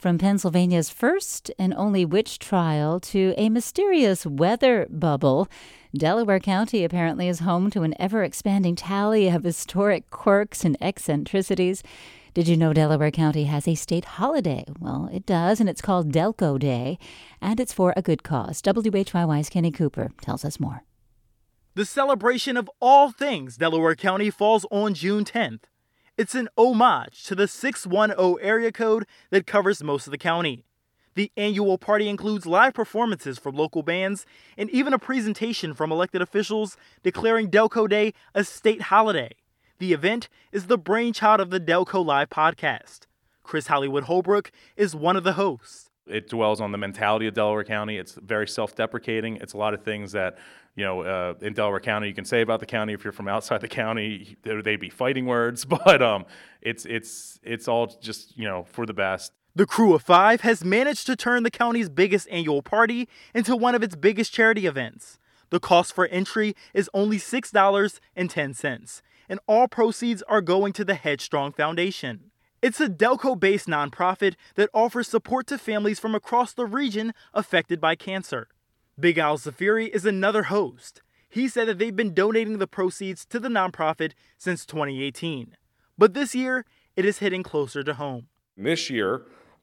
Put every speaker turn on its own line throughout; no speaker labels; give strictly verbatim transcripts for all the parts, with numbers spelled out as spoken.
From Pennsylvania's first and only witch trial to a mysterious weather bubble, Delaware County apparently is home to an ever-expanding tally of historic quirks and eccentricities. Did you know Delaware County has a state holiday? Well, it does, and it's called Delco Day, and it's for a good cause. W H Y Y's Kenny Cooper tells us more.
The celebration of all things Delaware County falls on June tenth. It's an homage to the six one zero area code that covers most of the county. The annual party includes live performances from local bands and even a presentation from elected officials declaring Delco Day a state holiday. The event is the brainchild of the Delco Live podcast. Chris Hollywood Holbrook is one of the hosts.
It dwells on the mentality of Delaware County. It's very self-deprecating. It's a lot of things that, you know, uh, in Delaware County you can say about the county. If you're from outside the county, they'd be fighting words, but um, it's it's it's all just, you know, for the best.
The Crew of Five has managed to turn the county's biggest annual party into one of its biggest charity events. The cost for entry is only six dollars and ten cents, and all proceeds are going to the Headstrong Foundation. It's a Delco-based nonprofit that offers support to families from across the region affected by cancer. Big Al Zafiri is another host. He said that they've been donating the proceeds to the nonprofit since twenty eighteen. But this year, it is hitting closer to home.
This year,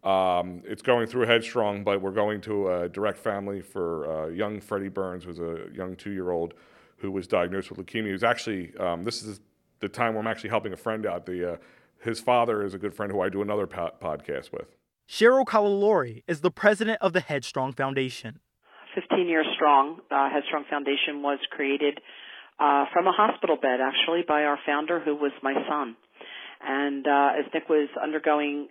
um, it's going through Headstrong, but we're going to a direct family for uh, young Freddie Burns, who's a young two-year-old who was diagnosed with leukemia. He was actually, um, this is the time where I'm actually helping a friend out. The uh, His father is a good friend who I do another po- podcast with.
Cheryl Kalalori is the president of the Headstrong Foundation.
fifteen years strong, uh, Headstrong Foundation was created uh, from a hospital bed, actually, by our founder, who was my son. And uh, as Nick was undergoing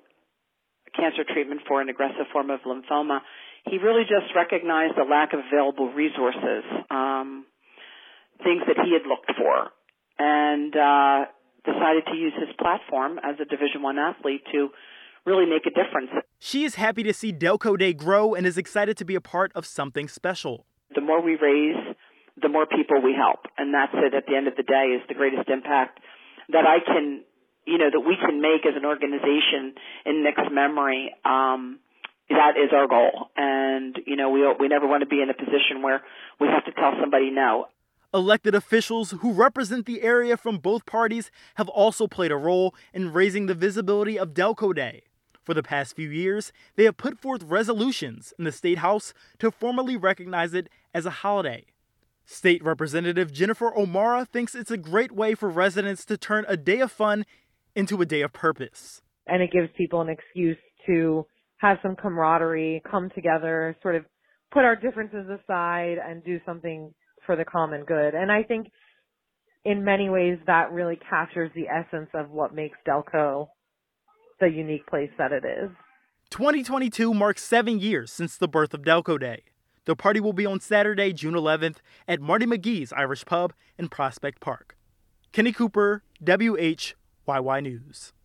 cancer treatment for an aggressive form of lymphoma, he really just recognized the lack of available resources, um, things that he had looked for, and uh, decided to use his platform as a Division I athlete to really make a difference.
She is happy to see Delco Day grow and is excited to be a part of something special.
The more we raise, the more people we help. And that's it at the end of the day, is the greatest impact that I can, you know, that we can make as an organization in Nick's memory. Um, that is our goal. And, you know, we, we never want to be in a position where we have to tell somebody no.
Elected officials who represent the area from both parties have also played a role in raising the visibility of Delco Day. For the past few years, they have put forth resolutions in the State House to formally recognize it as a holiday. State Representative Jennifer O'Mara thinks it's a great way for residents to turn a day of fun into a day of purpose.
And it gives people an excuse to have some camaraderie, come together, sort of put our differences aside and do something for the common good. And I think in many ways that really captures the essence of what makes Delco the unique place that it is.
twenty twenty-two marks seven years since the birth of Delco Day. The party will be on Saturday, June eleventh at Marty McGee's Irish Pub in Prospect Park. Kenny Cooper, W H Y Y News.